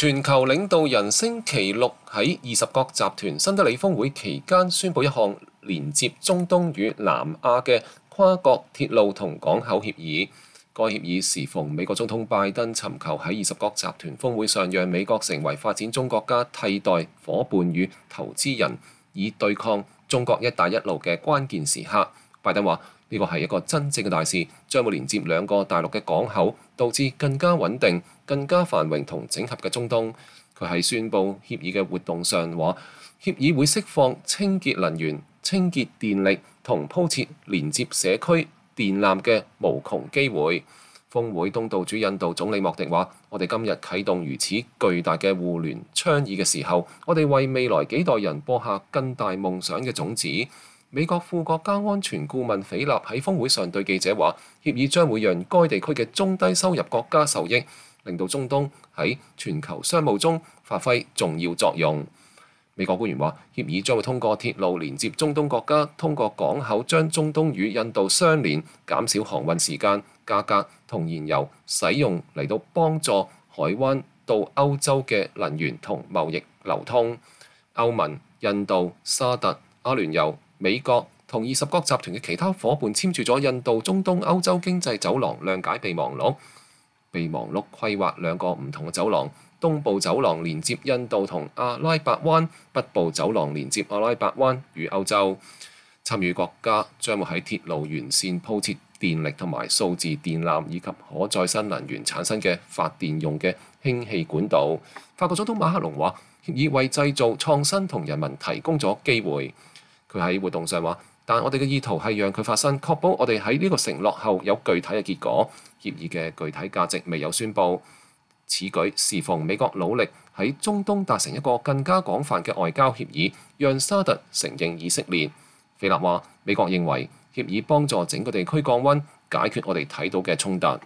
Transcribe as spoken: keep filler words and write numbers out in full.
全球領導人星期六喺二十國集團新德里峰會期間宣布一項連接中東與南亞嘅跨國鐵路同港口協議。該協議時逢美國總統拜登尋求喺二十國集團峰會上讓美國成為發展中國家替代伙伴與投資人，以對抗中國一帶一路嘅關鍵時刻。拜登話呢個係一個真正嘅大事，將會連接兩個大陸嘅港口，導致更加穩定、更加繁榮同整合嘅中東。佢喺宣布協議嘅活動上話，協議會釋放清潔能源、清潔電力同鋪設連接社區電纜嘅無窮機會。峰會東道主印度總理莫迪話：我哋今日啟動如此巨大嘅互聯倡議嘅時候，我哋為未來幾代人播下更大夢想嘅種子。美國副國家安全顧問斐納喺峰會上對記者話：協議將會讓該地區嘅中低收入國家受益，令到中東喺全球商務中發揮重要作用。美國官員話：協議將會通過鐵路連接中東國家，通過港口將中東與印度相連，減少航運時間、價格同燃油使用嚟到幫助海灣到歐洲嘅能源同貿易流通。歐盟、印度、沙特、阿聯酋、美國同二十國集團嘅其他伙伴簽署咗印度中東歐洲經濟走廊諒解備忘錄。備忘錄規劃兩個唔同嘅走廊，東部走廊連接印度同阿拉伯灣，北部走廊連接阿拉伯灣與歐洲。參與國家將會喺鐵路沿線鋪設電力同埋數字電纜，以及可再生能源產生嘅發電用嘅氫氣管道。法國總統馬克龍話：協議為製造創新同人民提供咗機會。佢喺活動上話：但我哋嘅意圖係讓佢發生，確保我哋喺呢個承諾後有具體嘅結果。協議嘅具體價值未有宣佈。此舉時逢美國努力喺中東達成一個更加廣泛嘅外交協議，讓沙特承認以色列。斐納話：美國認為協議幫助整個地區降溫，解決我哋睇到嘅衝突。